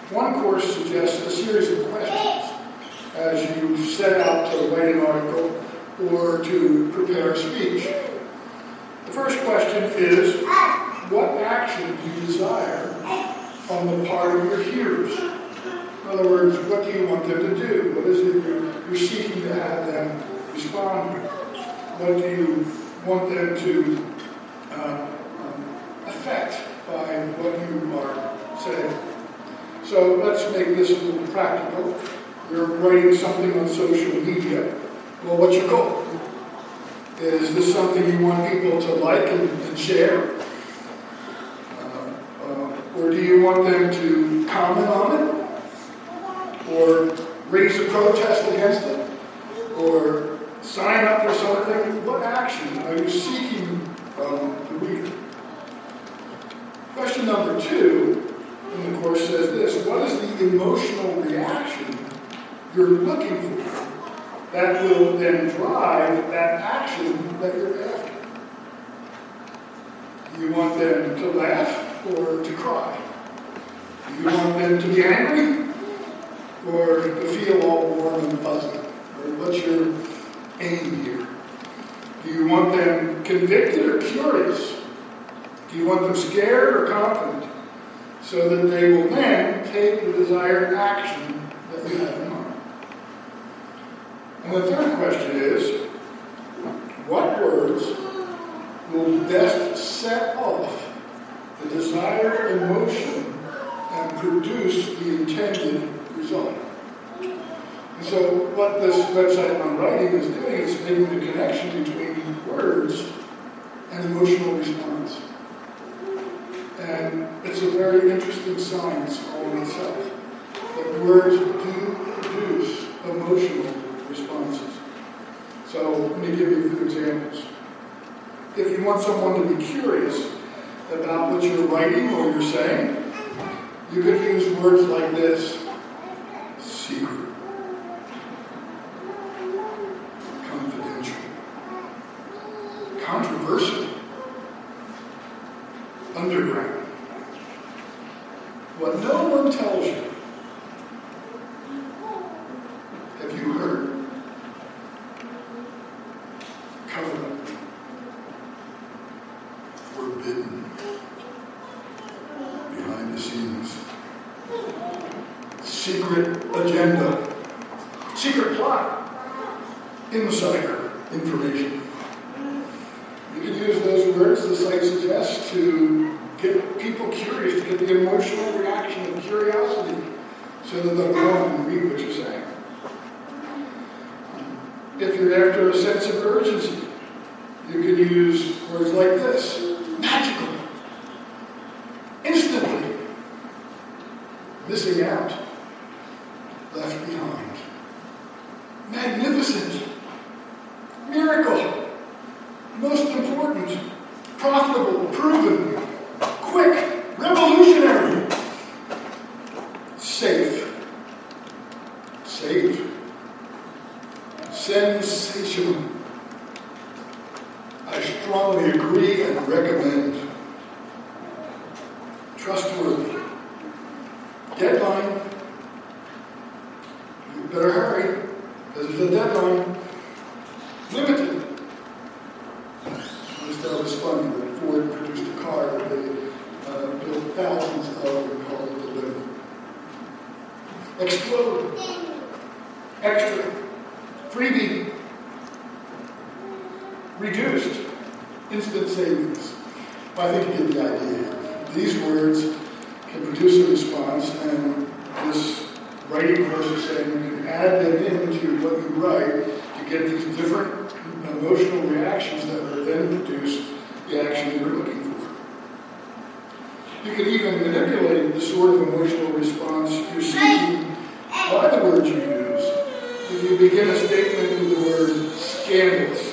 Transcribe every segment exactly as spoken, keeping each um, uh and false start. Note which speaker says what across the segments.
Speaker 1: One course suggests a series of questions as you set out to write an article or to prepare a speech. The first question is, what action do you desire on the part of your hearers? In other words, what do you want them to do? What is it you're, you're seeking to have them respond with? What do you want them to uh, um, affect by what you are saying? So let's make this a little practical. You're writing something on social media. Well, what's your goal? Is this something you want people to like and, and share? Uh, uh, or do you want them to comment on it? Or raise a protest against it? Or sign up for something? What action are you seeking from the reader? Question number two in the course says this: what is the emotional reaction you're looking for that will then drive that action that you're after? Do you want them to laugh or to cry? Do you want them to be angry or to feel all warm and fuzzy? Or what's your aim here? Do you want them convicted or curious? Do you want them scared or confident? So that they will then take the desired action that you have in mind. And the third question is, what words will best set off the desired emotion and produce the intended result? And so what this website on writing is doing is making the connection between words and emotional response. And it's a very interesting science all in itself, that words do produce emotional responses. So let me give you a few examples. If you want someone to be curious about what you're writing or you're saying, you could use words like this: secret, confidential, controversial, underground. What no one tells you. Have you heard? Covered up. Forbidden. Behind the scenes. Secret agenda. Secret plot. Insider information. You can use those words, the site suggests, to get people curious, to get the emotional reaction of curiosity, so that they'll go and read what you're saying. If you're after a sense of urgency, you can use words like this: magical, instantly, missing out, left behind, magnificent, miracle, most important, profitable, proven, quick, revolutionary, safe, safe, sensational. I strongly agree and recommend. Trustworthy. Deadline. You better hurry, because there's a deadline. Limited. I just thought it was funny that Ford produced a car that they uh, built thousands of and called it the Limit. Explode. Extra. Freebie. Reduced. Instant savings. Well, I think you get the idea. These words can produce a response, and this writing course is saying you can add them into what you write to get these different emotional reactions that will then produce the action you're looking for. You can even manipulate the sort of emotional response you're seeking by the words you use. If you begin a statement with the word scandalous,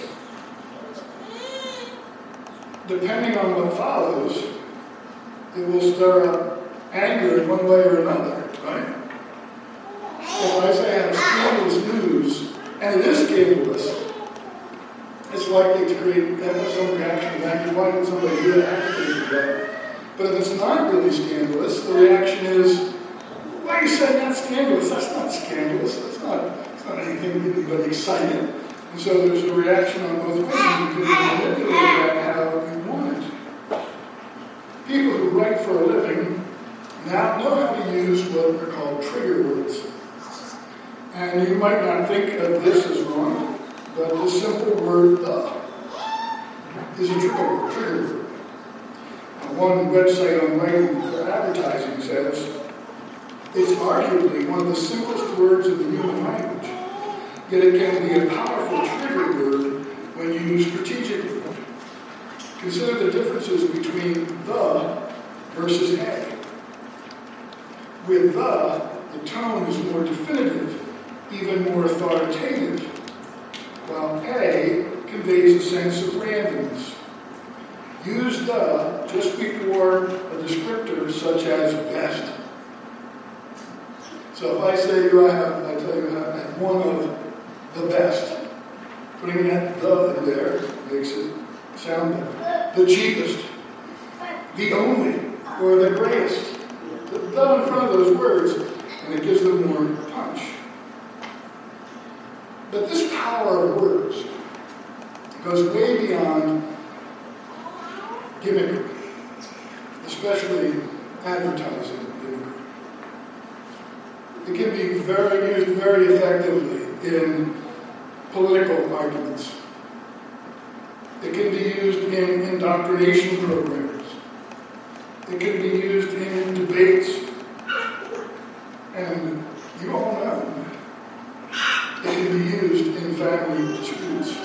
Speaker 1: depending on what follows, it will stir up anger in one way or another, right? If I say I have scandalous news, and it is scandalous, it's likely to create some reaction of anger. Why would somebody do that? But if it's not really scandalous, the reaction is, why you saying that's scandalous? That's not scandalous. That's not, that's not anything to get anybody excited. And so there's a reaction on both ways. You can manipulate that however you want it. People who write for a living now know how to use what are called trigger words. And you might not think of this as wrong, but the simple word "the" is a trigger word. Trigger word. One website on writing for advertising says it's arguably one of the simplest words in the human language, yet it can be a powerful trigger word when used strategically. Consider the differences between "the" versus "a." With "the," the tone is more definitive, even more authoritative, while "a" conveys a sense of randomness. Use "the" just before a descriptor such as best. So if I say you I have, I tell you I have one of the best, putting that "the" in there makes it sound better. The cheapest, the only, or the greatest. The "the" in front of those words, and it gives them more punch. But this power of words goes way beyond gimmickry, especially advertising gimmickry. It can be very used very effectively in political arguments. It can be used in indoctrination programs. It can be used in debates. And you all know it can be used in family disputes.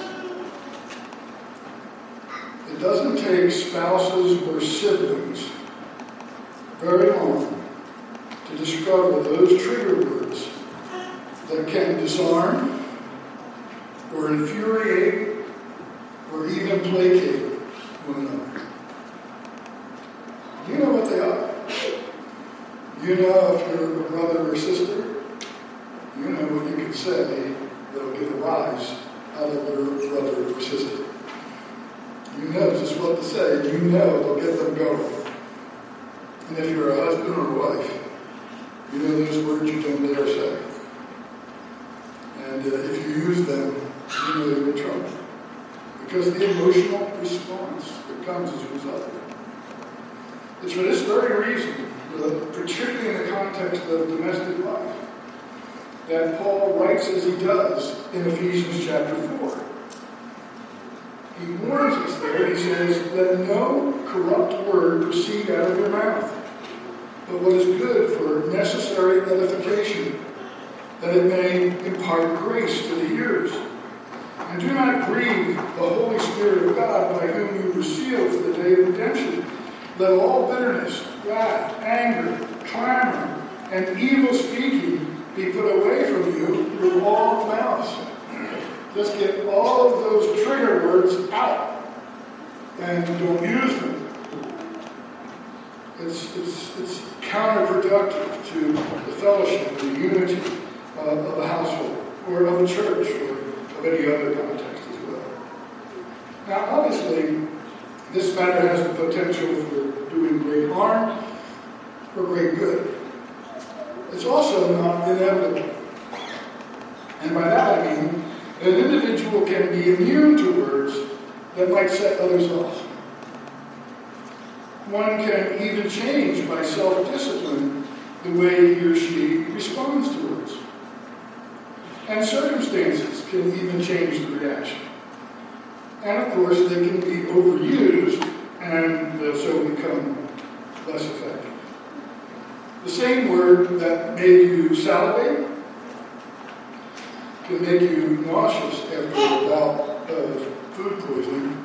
Speaker 1: It doesn't take spouses or siblings very long to discover those trigger words that can disarm or infuriate or even placate one another. You know what they are. You know if you're a brother or sister, you know what you can say that'll get a rise out of your brother or sister. You know just what to say. You know it'll get them going. And if you're a husband or a wife, you know those words you don't dare say. And uh, if you use them, you know you're in trouble. Because the emotional response that comes as a result of it. It's for this very reason, uh, particularly in the context of domestic life, that Paul writes as he does in Ephesians chapter four. He warns us there, he says, "Let no corrupt word proceed out of your mouth, but what is good for necessary edification, that it may impart grace to the hearers. And do not grieve the Holy Spirit of God, by whom you were sealed for the day of redemption. Let all bitterness, wrath, anger, clamor, and evil speaking be put away from you with all malice." Just get all of those trigger words out and don't use them. It's, it's, it's counterproductive to the fellowship, the unity uh, of a household, or of a church, or of any other context as well. Now, obviously, this matter has the potential for doing great harm or great good. It's also not inevitable. And by that I mean, an individual can be immune to words that might set others off. One can even change by self-discipline the way he or she responds to words. And circumstances can even change the reaction. And of course, they can be overused and they'll so become less effective. The same word that made you salivate can make you nauseous after a bout of food poisoning.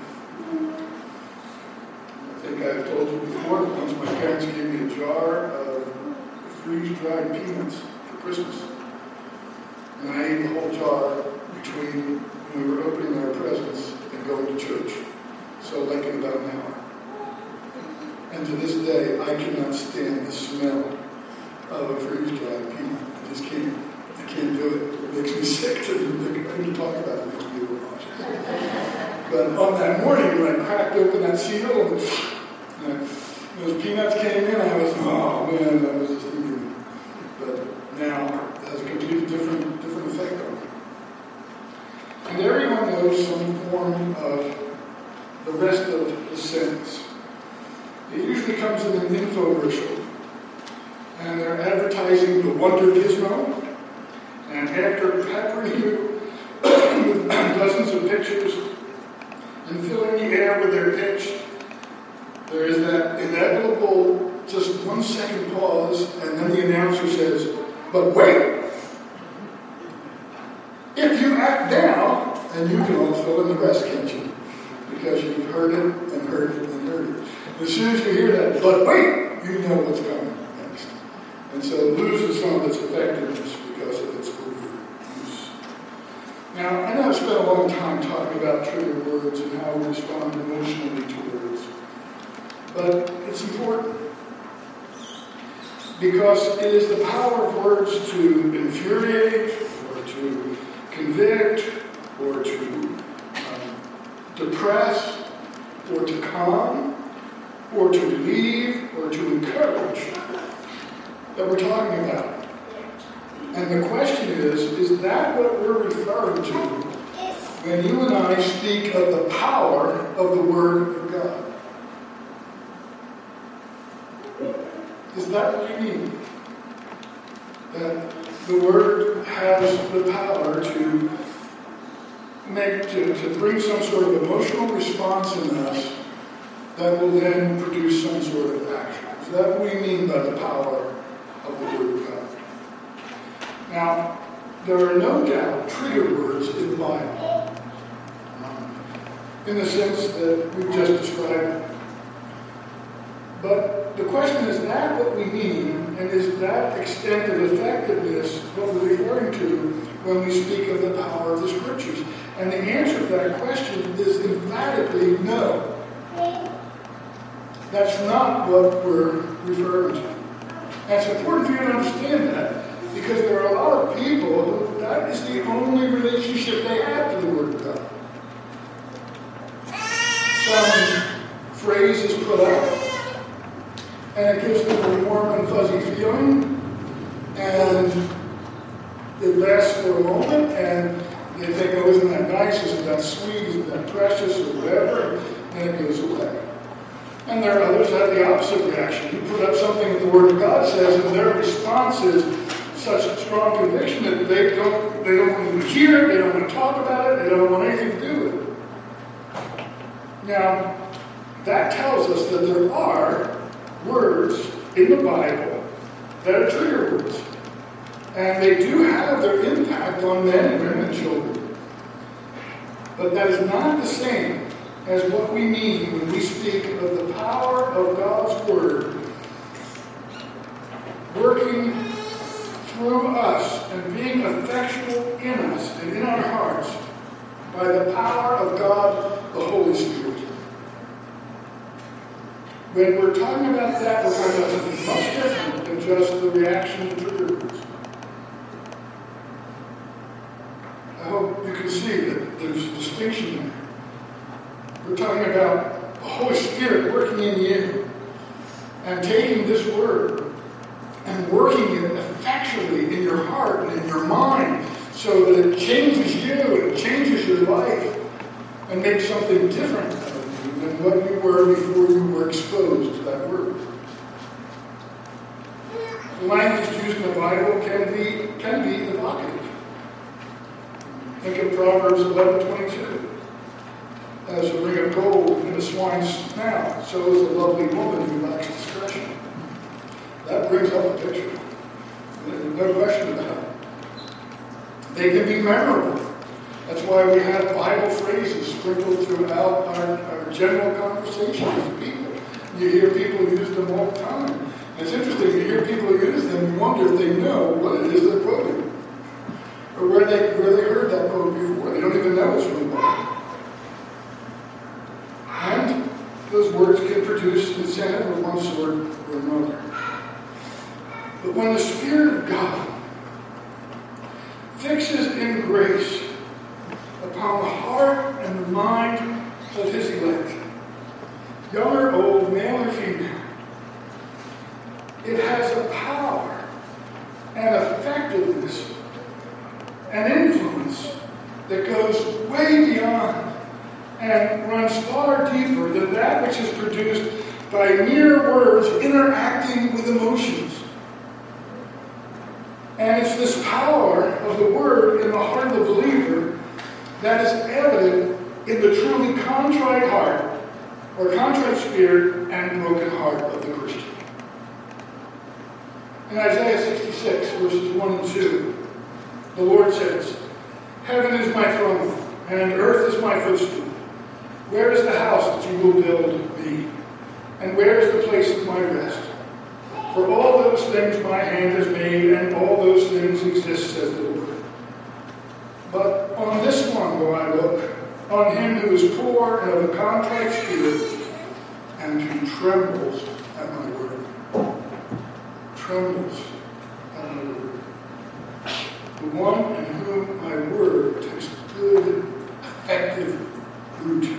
Speaker 1: I think I've told you before, once my parents gave me a jar of freeze-dried peanuts for Christmas. And I ate the whole jar between when we were opening our presents and going to church. So like in about an hour. And to this day, I cannot stand the smell of a freeze-dried peanut. I just can't. I can't do it. It makes me sick to even talk about it. It makes me a little nauseous. But on that morning, when I cracked open that seal, and you know, those peanuts came in, I was, oh man, I was just eating. But and they're advertising the Wonder Gizmo. And after peppering you with dozens of pictures and filling the air with their pitch, there is that inevitable just one second pause, and then the announcer says, "But wait! If you act now," and you can all fill in the rest, can't you? Because you've heard it and heard it and heard it. As soon as you hear that, "But wait," you know what's coming next. And so it loses some of its effectiveness because of its overuse. Now, I know I've spent a long time talking about trigger words and how we respond emotionally to words. But it's important. Because it is the power of words to infuriate, or to convict, or to um, depress, or to calm, or to relieve, or to encourage that we're talking about. And the question is, is that what we're referring to when you and I speak of the power of the Word of God? Is that what you mean? That the Word has the power to make, to, to bring some sort of emotional response in us that will then produce some sort of action. Is that what we mean by the power of the Word of God? Now, there are no doubt trigger words in the Bible, um, in the sense that we've just described. But the question is, that what we mean, and is that extent of effectiveness what we're referring to when we speak of the power of the Scriptures? And the answer to that question is emphatically no. That's not what we're referring to. And it's important for you to understand that, because there are a lot of people who that is the only relationship they have to the Word of God. Some phrase is put out, and it gives them a warm and fuzzy feeling, and it lasts for a moment, and they think, "Oh, isn't that nice? Isn't that sweet? Isn't that precious?" or whatever, and it goes away. And there are others that have the opposite reaction. You put up something that the Word of God says, and their response is such a strong conviction that they don't they don't want to hear it, they don't want to talk about it, they don't want anything to do with it. Now, that tells us that there are words in the Bible that are trigger words. And they do have their impact on men, women, and children. But that is not the same as what we mean when we speak of the power of God's Word working through us and being effectual in us and in our hearts by the power of God, the Holy Spirit. When we're talking about that, we're talking about something much different than just the reaction to trigger words. I hope you can see that there's a distinction there. We're talking about the Holy Spirit working in you and taking this Word and working it effectually in your heart and in your mind so that it changes you and it changes your life and makes something different out of you than what you were before you were exposed to that Word. The language used in the Bible can be, can be evocative. Think of Proverbs eleven twenty-two. As a ring of gold in a swine's snout, so is a lovely woman who lacks discretion. That brings up a picture. There's no question about it. They can be memorable. That's why we have Bible phrases sprinkled throughout our, our general conversations with people. You hear people use them all the time. And it's interesting, you hear people use them, you wonder if they know what it is they're quoting. Or where they, where they heard that quote before. They don't even know it's from the Bible. And those words can produce incentive of one sort or another. But when the Spirit of God fixes in grace upon the heart and the mind of His elect, young or old, male or female, it has a power and effectiveness and influence that goes way beyond and runs far deeper than that which is produced by mere words interacting with emotions. And it's this power of the Word in the heart of the believer that is evident in the truly contrite heart, or contrite spirit, and broken heart of the Christian. In Isaiah sixty-six, verses one and two, the Lord says, "Heaven is my throne, and earth is my footstool. Where is the house that you will build me? And where is the place of my rest? For all those things my hand has made, and all those things exist, says the Lord. But on this one will I look, on him who is poor and of a contrite spirit, and who trembles at my word." Trembles at my word. The one in whom my word takes good, effective root.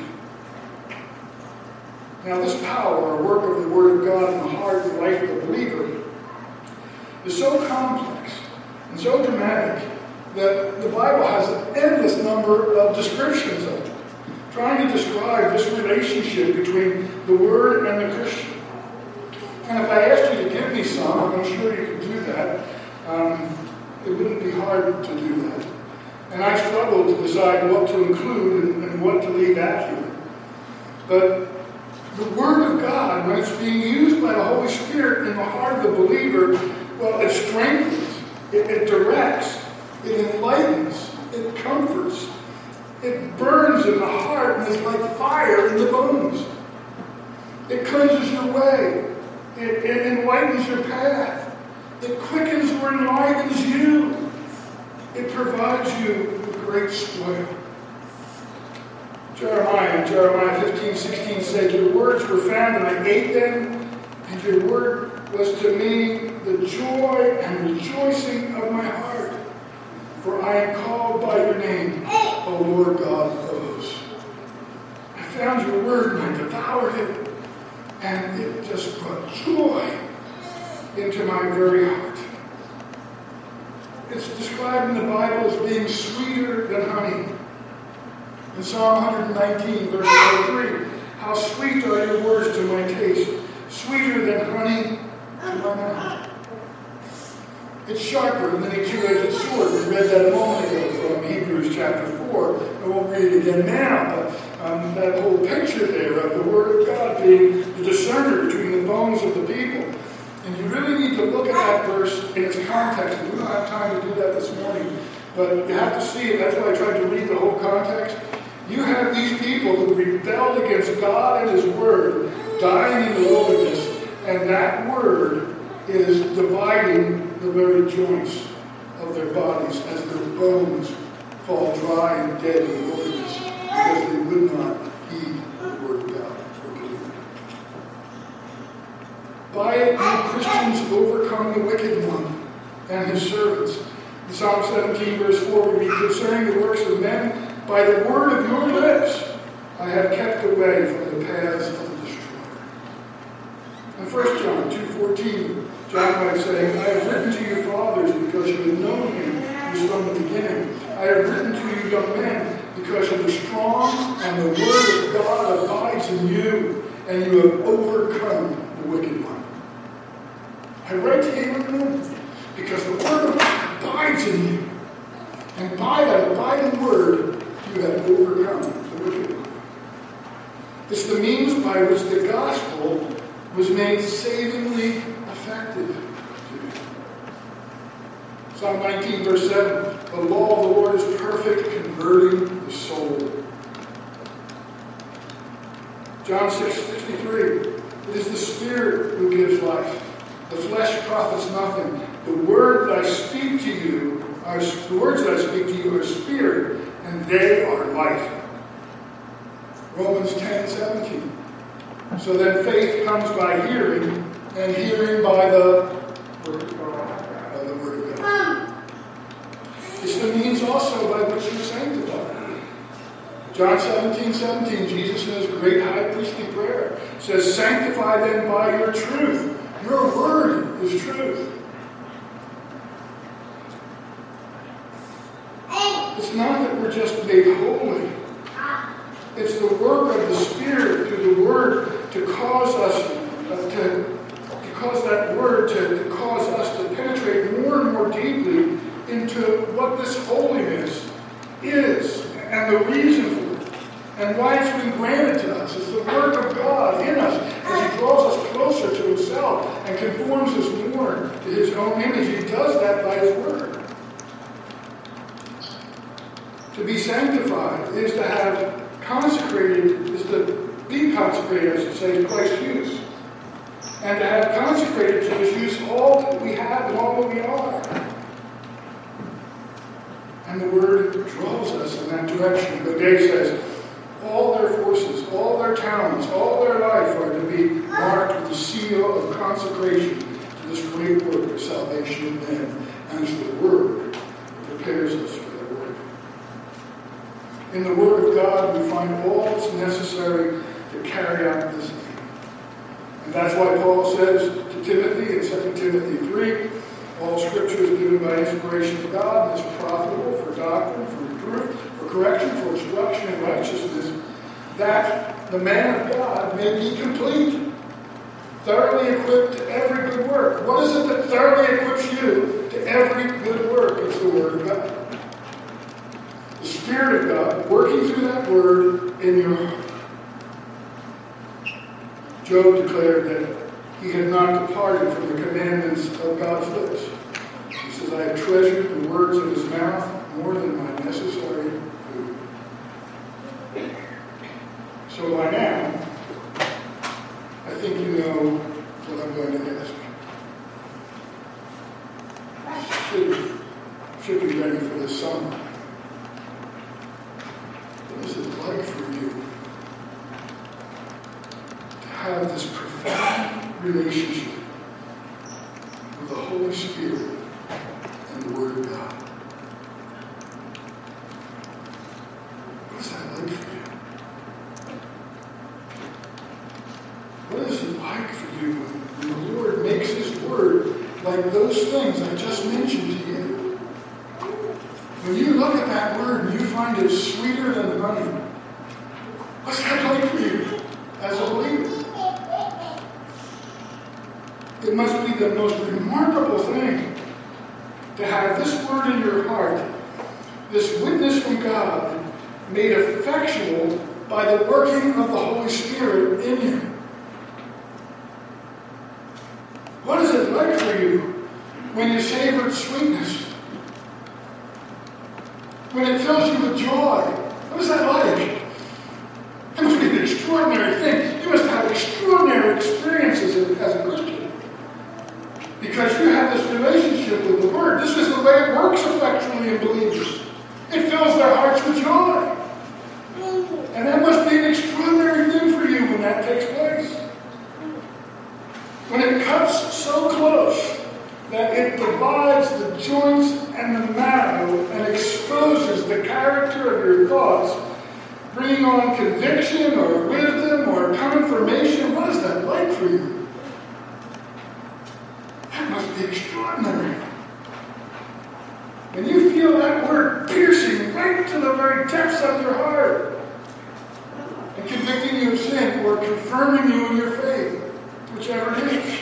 Speaker 1: Now, this power, or work of the Word of God in the heart and life of the believer, is so complex and so dramatic that the Bible has an endless number of descriptions of it, trying to describe this relationship between the Word and the Christian. And if I asked you to give me some, I'm sure you could do that, um, it wouldn't be hard to do that. And I struggled to decide what to include and, and what to leave out here. But the Word of God, when it's being used by the Holy Spirit in the heart of the believer, well, it strengthens, it, it directs, it enlightens, it comforts, it burns in the heart and is like fire in the bones. It cleanses your way. It, it enlightens your path. It quickens or enlivens you. It provides you with great spoil. Jeremiah, in Jeremiah fifteen sixteen said, "Your words were found, and I ate them, and your word was to me the joy and rejoicing of my heart. For I am called by your name, O Lord God of hosts." I found your word and I devoured it, and it just brought joy into my very heart. It's described in the Bible as being sweeter than honey. In Psalm one nineteen, verse three, "How sweet are your words to my taste, sweeter than honey to my mouth." It's sharper than a two-edged sword. We read that a moment ago from Hebrews chapter four. I won't read it again now, but um, that whole picture there of the Word of God being the discerner between the bones of the people. And you really need to look at that verse in its context. And we don't have time to do that this morning, but you have to see it. That's why I tried to read the whole context. You have these people who rebelled against God and His Word, dying in the wilderness, and that Word is dividing the very joints of their bodies as their bones fall dry and dead in the wilderness because they would not heed the Word of God or believe it. By it, you Christians overcome the wicked one and his servants. In Psalm seventeen, verse four, we read, "Concerning the works of men, by the word of your lips, I have kept away from the paths of the destroyer." In First John two fourteen, John might say, "I have written to your fathers because you have known him who is from the beginning. I have written to you, young men, because you are strong, and the word of God abides in you, and you have overcome the wicked one." I write to you, young men, because the word of God abides in you. And by that abiding word, you have overcome the wicked one. It's the means by which the gospel was made savingly effective to you. Psalm nineteen, verse seven, "The law of the Lord is perfect, converting the soul." John six sixty-three, "It is the Spirit who gives life. The flesh profits nothing. The word that I speak to you, are, the words that I speak to you are spirit, and they are life." Romans ten seventeen. "So then faith comes by hearing, and hearing by the word of God." By the word of God. It's the means also by which you're sanctified. John seventeen seventeen, Jesus in his great high priestly prayer says, "Sanctify them by your truth. Your word is truth." It's not that we're just made holy. It's the work of the Spirit through the Word to cause us uh, to, to cause that Word to, to cause us to penetrate more and more deeply what this holiness is and the reason for it and why it's been granted to us. It's the work of God in us as He draws us closer to Himself and conforms us more to His own image. He does that by His Word. To be sanctified is to have consecrated, is to be consecrated, I should say, to Christ's use. And to have consecrated to His use all that we have and all that we are. And the Word draws us in that direction. Godet says, all their forces, all their talents, all their life are to be marked with the seal of consecration to this great work of salvation of men. And it's the Word that prepares us for their work. In the Word of God, we find all that's necessary to carry out this aim. And that's why Paul says to Timothy in Second Timothy three, all Scripture is given by inspiration of God and is profitable for doctrine, for reproof, for correction, for instruction in righteousness, that the man of God may be complete, thoroughly equipped to every good work. What is it that thoroughly equips you to every good work? It's the Word of God. The Spirit of God working through that Word in your heart. Job declared that he had not departed from the commandments of God's lips. He says, I have treasured the words of His mouth more than my necessary food. So by now, I think you know what I'm going to ask. Should, should be ready for this summer. What is it like for you to have this profound relationship with the Holy Spirit and the Word of God? What is that like for you? What is it like for you when the Lord makes His Word like those things I just mentioned to you? When you look at that Word and you find it sweeter than honey, what's that like for you as a believer? It must be the most remarkable thing to have this Word in your heart, this witness from God, made effectual by the working of the Holy Spirit in you. What is it like for you when you savor its sweetness? When it fills you with joy? What is that like? It must be an extraordinary thing. You must have extraordinary experiences as a Christian. Because you have this relationship with the Word. This is the way it works effectually in believers. It fills their hearts with joy. And that must be an extraordinary thing for you when that takes place. When it cuts so close that it divides the joints and the marrow and exposes the character of your thoughts, bringing on conviction or wisdom or confirmation. What is that like for you? That must be extraordinary. When you feel that Word piercing right to the very depths of your heart and convicting you of sin or confirming you in your faith, whichever it is.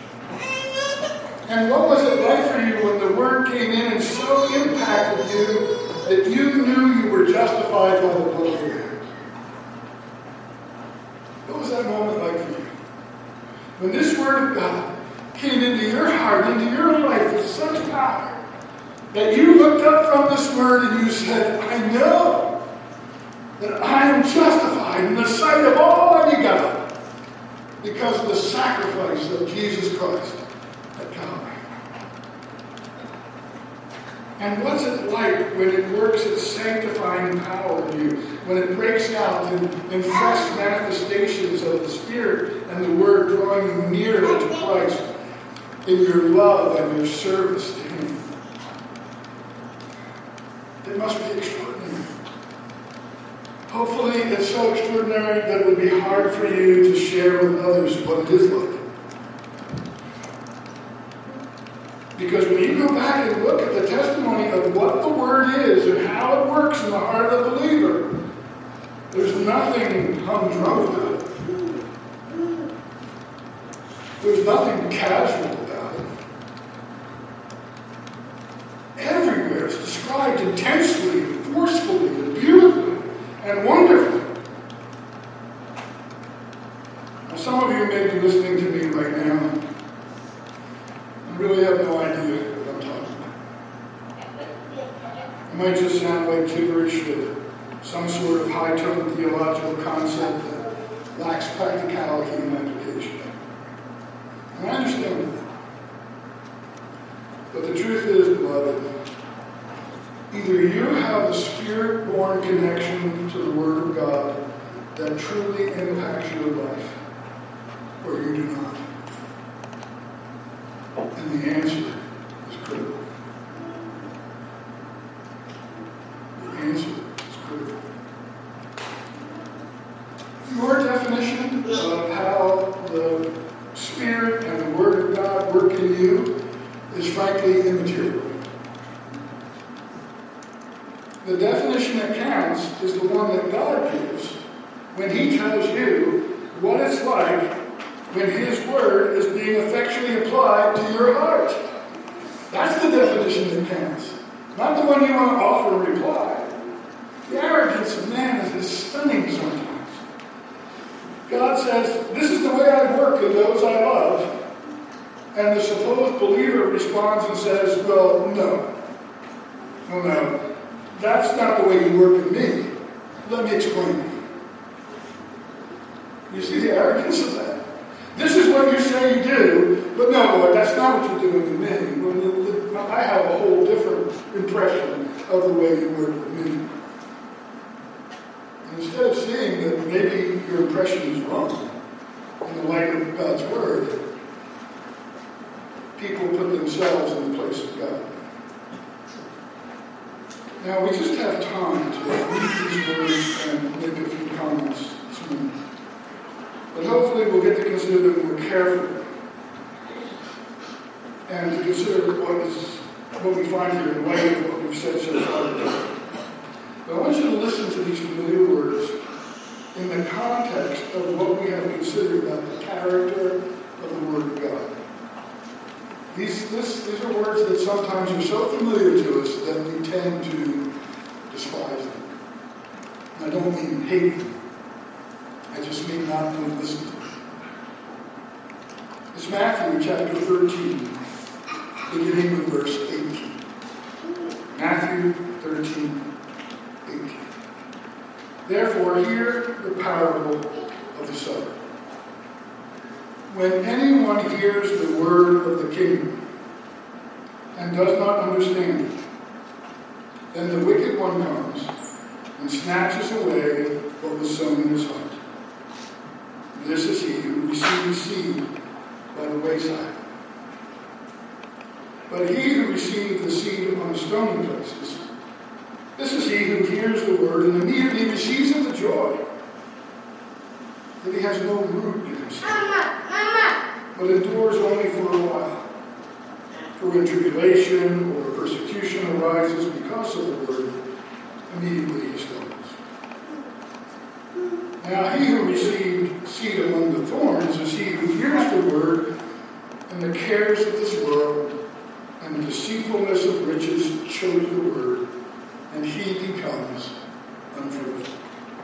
Speaker 1: And what was it like for you when the Word came in and so impacted you that you knew you were justified by the blood of the Lamb? What was that moment like for you? When this Word of God came into your heart, into your life with such power, that you looked up from this Word and you said, I know that I am justified in the sight of Almighty God because of the sacrifice of Jesus Christ at Calvary. And what's it like when it works its sanctifying power in you, when it breaks out in, in fresh manifestations of the Spirit and the Word drawing you nearer to Christ in your love and your service to Him? It must be extraordinary. Hopefully it's so extraordinary that it would be hard for you to share with others what it is like. Because when you go back and look at the testimony of what the Word is and how it works in the heart of the believer, there's nothing humdrum about it. There's nothing casual about it. Everywhere it's described described intensely, and forcefully, and beautifully, and wonderfully. Now, some of you may be listening to me right now and really have no idea what I'm talking about. It might just sound like gibberish or some sort of high-tone theological concept that lacks practicality and application. And I understand that. But the truth is, beloved, either you have a Spirit-born connection to the Word of God that truly impacts your life, or you do not. And the answer is critical. The answer is critical. Your definition of how the Spirit and the Word of God work in you is frankly immaterial. The definition that counts is the one that God gives when He tells you what it's like when His Word is being effectually applied to your heart. That's the definition that counts, not the one you want to offer and reply. The arrogance of man is stunning sometimes. God says, this is the way I work in those I love. And the supposed believer responds and says, well, no. Well, no. That's not the way you work in me. Let me explain. You see the arrogance of that? This is what you say you do, but no, Lord, that's not what you're doing with me. Well, I have a whole different impression of the way you work with me. And instead of seeing that maybe your impression is wrong in the light of God's Word, people put themselves in the place of God. Now, we just have time to read these words and make a few comments this morning. But hopefully we'll get to consider them more carefully and to consider what is what we find here in light of what we've said so far today. But I want you to listen to these familiar words in the context of what we have considered about the character of the Word of God. These, this, these are words that sometimes are so familiar to us that we tend to despise them. I don't mean hate them. I just mean not to listen to them. It's Matthew chapter thirteen, beginning with verse eighteen. Matthew thirteen, eighteen. Therefore, hear the parable of the sower. When anyone hears the word of the kingdom and does not understand it, then the wicked one comes and snatches away what was sown in his heart. This is he who receives seed by the wayside. But he who receives the seed on stony places, this is he who hears the word and immediately receives it with joy, that he has no root in himself, but endures only for a while. For when tribulation or persecution arises because of the word, immediately he stumbles. Now he who received seed among the thorns is he who hears the word, and the cares of this world and the deceitfulness of riches choke the word, and he becomes unfruitful.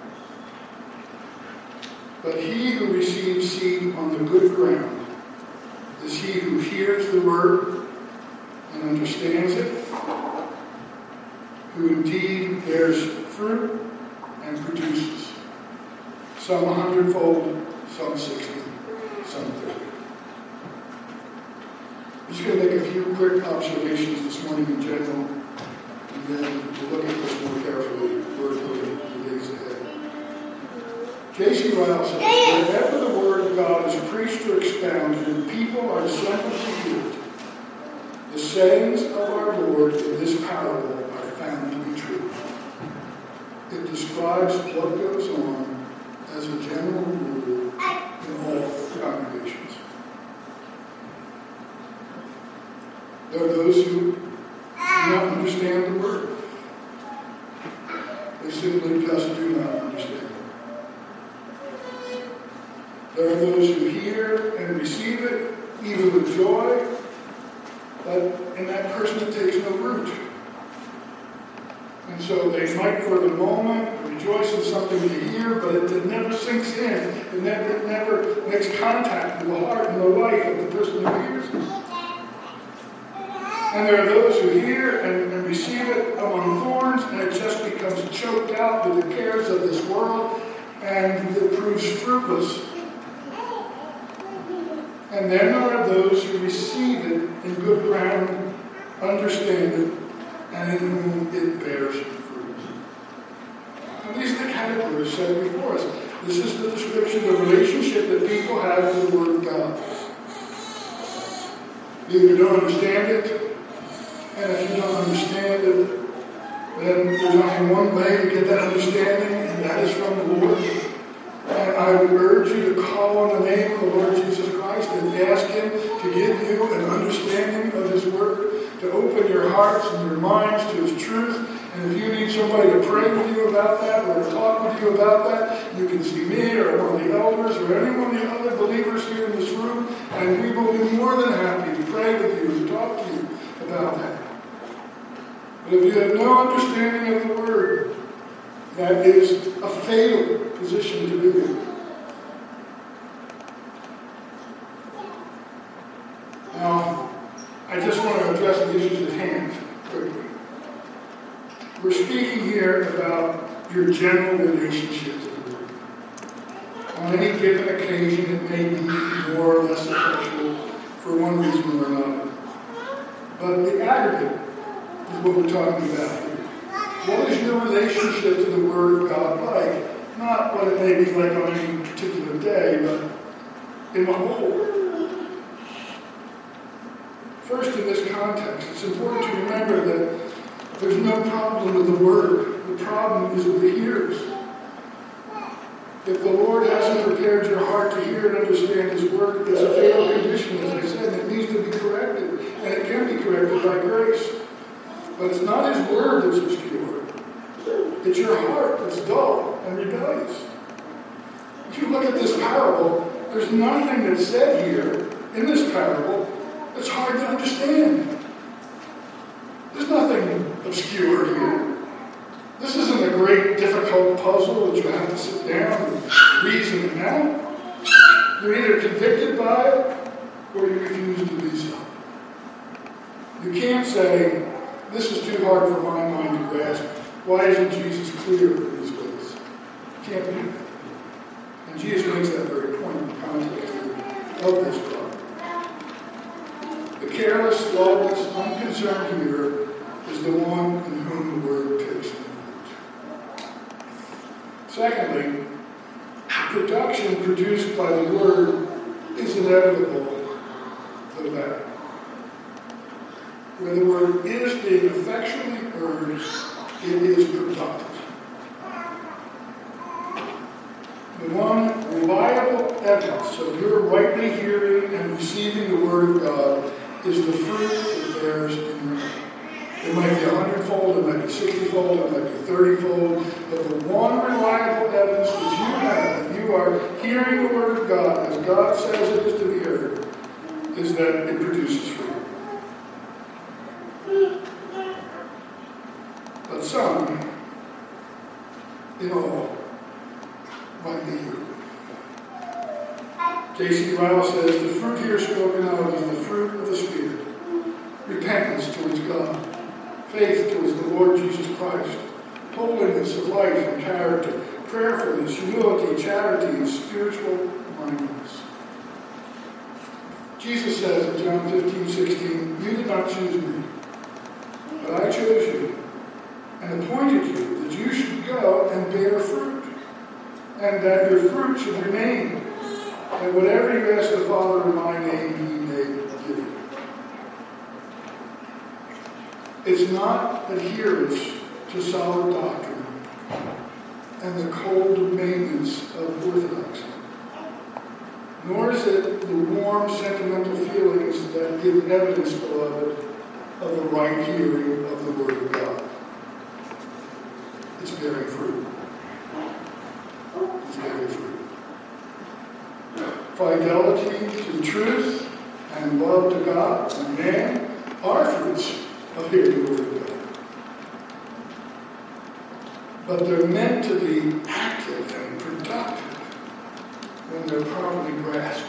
Speaker 1: But he who receives seed on the good ground is he who hears the word and understands it, who indeed bears fruit and produces, some a hundredfold, some sixty, some thirty. I'm just going to make a few quick observations this morning in general, and then we'll look at this more carefully wordfully in the days ahead. J C Ryle says, wherever the word of God is preached or expounded and people are assembled to hear it, the sayings of our Lord in this parable are found to be true. It describes what goes on as a general rule in all congregations. There are those who do not understand the word. They simply just do not understand it. There are those who hear and receive it, even with joy, but in that person it takes no root. And so they might for the moment rejoice in something they hear, but it, it never sinks in. It never, it never makes contact with the heart and the life of the person who hears it. And there are those who hear and, and receive it among thorns, and it just becomes choked out with the cares of this world, and it proves fruitless. And then there are those who receive it in good ground, understand it, and in whom it bears fruit. And these are the categories set before us. This is the description of the relationship that people have with the Word of God. You either don't understand it, and if you don't understand it, then there's only one way to get that understanding, and that is from the Lord. And I would urge you to call on the name of the Lord Jesus Christ and ask Him to give you an understanding of His Word, to open your hearts and your minds to His truth. And if you need somebody to pray with you about that or to talk with you about that, you can see me or one of the elders or any one of the other believers here in this room, and we will be more than happy to pray with you and talk to you about that. But if you have no understanding of the Word, that is a fatal position to be in. Now, I just want to address the issues at hand quickly. We're speaking here about your general relationship to the Lord. On any given occasion, it may be more or less effectual for one reason or another. But the aggregate is what we're talking about here. What is your relationship to the Word of God like? Not what it may be like on any particular day, but in the whole. First, in this context, it's important to remember that there's no problem with the Word. The problem is with the hearers. If the Lord hasn't prepared your heart to hear and understand His Word, it's a fatal condition, as I said, and it needs to be corrected. And it can be corrected by grace. But it's not His Word that's obscure. It's your heart that's dull and rebellious. If you look at this parable, there's nothing that's said here in this parable that's hard to understand. There's nothing obscure here. This isn't a great, difficult puzzle that you have to sit down and reason it out. You're either convicted by it or you refuse to be so. You can't say, this is too hard for my mind to grasp. Why isn't Jesus clear in these ways? You can't do that. And Jesus makes that very point in the context of this problem. The careless, lawless, unconcerned hearer is the one in whom the Word takes root. Secondly, the production produced by the Word is inevitable, the better. Where the Word is being effectually heard, it is productive. The one reliable evidence of your rightly hearing and receiving the Word of God is the fruit it bears in your life. It might be a hundredfold, it might be sixtyfold, it might be thirtyfold, but the one reliable evidence that you have that you are hearing the Word of God as God says it is to be heard is that it produces fruit. But some, in all, might be you. J C Ryle says, the fruit here spoken of is the fruit of the Spirit. Repentance towards God. Faith towards the Lord Jesus Christ. Holiness of life and character. Prayerfulness, humility, charity, and spiritual mindfulness. Jesus says in John fifteen sixteen, you did not choose me, but I chose you and appointed you that you should go and bear fruit, and that your fruit should remain, and whatever you ask the Father in my name, He may give you. It's not adherence to solid doctrine and the cold maintenance of orthodoxy, nor is it the warm, sentimental feelings that give evidence, beloved, of the right hearing of the Word of God. It's bearing fruit. It's bearing fruit. Fidelity to the truth and love to God and man are fruits of hearing the Word of God. but they're meant to be active and productive when they're properly grasped.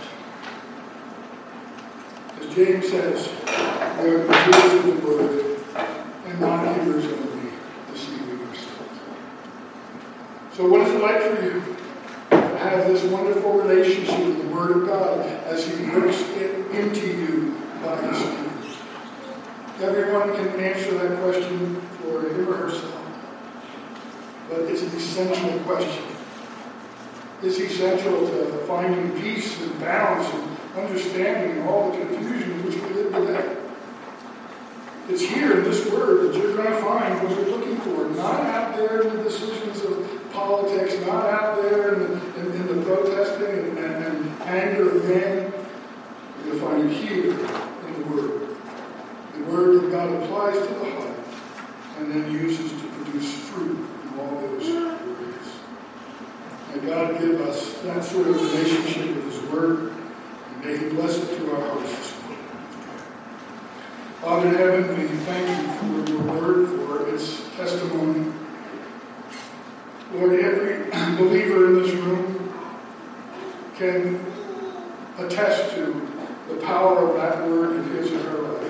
Speaker 1: As James says, we are the doers of the word and not hearers only, deceiving ourselves. So what is it like for you to have this wonderful relationship with the Word of God as He works it into you by His Spirit? Everyone can answer that question for him or herself, but it's an essential question. It's essential to finding peace and balance and understanding all the confusion in which we live today. It's here in this Word that you're going to find what you're looking for, not out there in the decisions of politics, not out there in the, in, in the protesting and, and, and anger of man. You're going to find it here in the Word. The Word that God applies to the heart and then uses to produce fruit in all those areas. May God give us that sort of relationship with His Word, and may He bless it to our hearts this morning. Father in heaven, we thank you for your Word, for its testimony. Lord, every believer in this room can attest to the power of that Word in his or her life.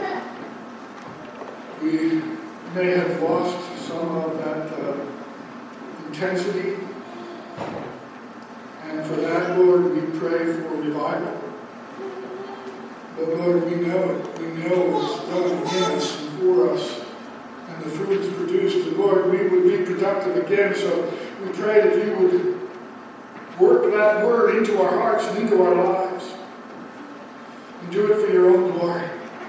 Speaker 1: We may have lost some of that uh, intensity, and for that, Lord, we pray for revival. But Lord, we know, we know it's done in us and for us, and the fruit is produced. And Lord, we would be productive again, so we pray that you would work that Word into our hearts and into our lives, and do it for your own glory.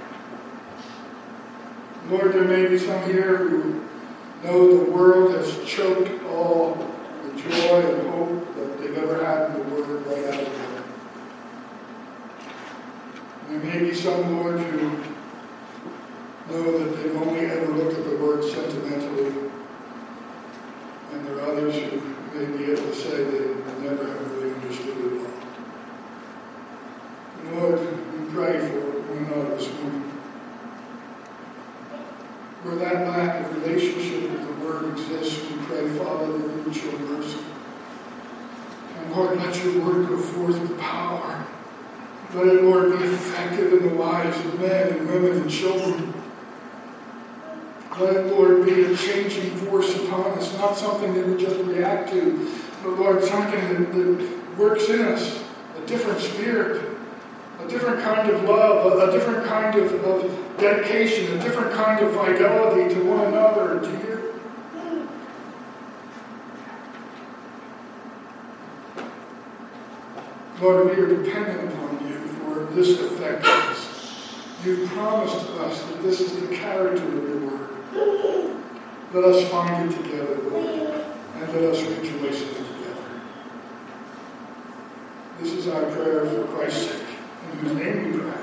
Speaker 1: Lord, there may be some here who know the world has choked all the joy and hope that they've ever had in the Word right out of the way. There may be some, Lord, who know that they've only ever looked at the Word sentimentally, and there are others who may be able to say they never have really understood it all. And Lord, we pray for one another this morning. Where that lack of relationship with the Word exists, we pray, Father, that you would show mercy. And Lord, let your Word go forth with power. Let it, Lord, be effective in the lives of men and women and children. Let it, Lord, be a changing force upon us, not something that we just react to, but Lord, something that, that works in us, a different spirit, a different kind of love, a, a different kind of, of dedication, a different kind of fidelity to one another and to you. Lord, we are dependent upon you for this effectiveness. You've promised us that this is the character of your Word. Let us find it together, Lord, and let us rejoice in it together. This is our prayer for Christ's sake, in whose name we pray.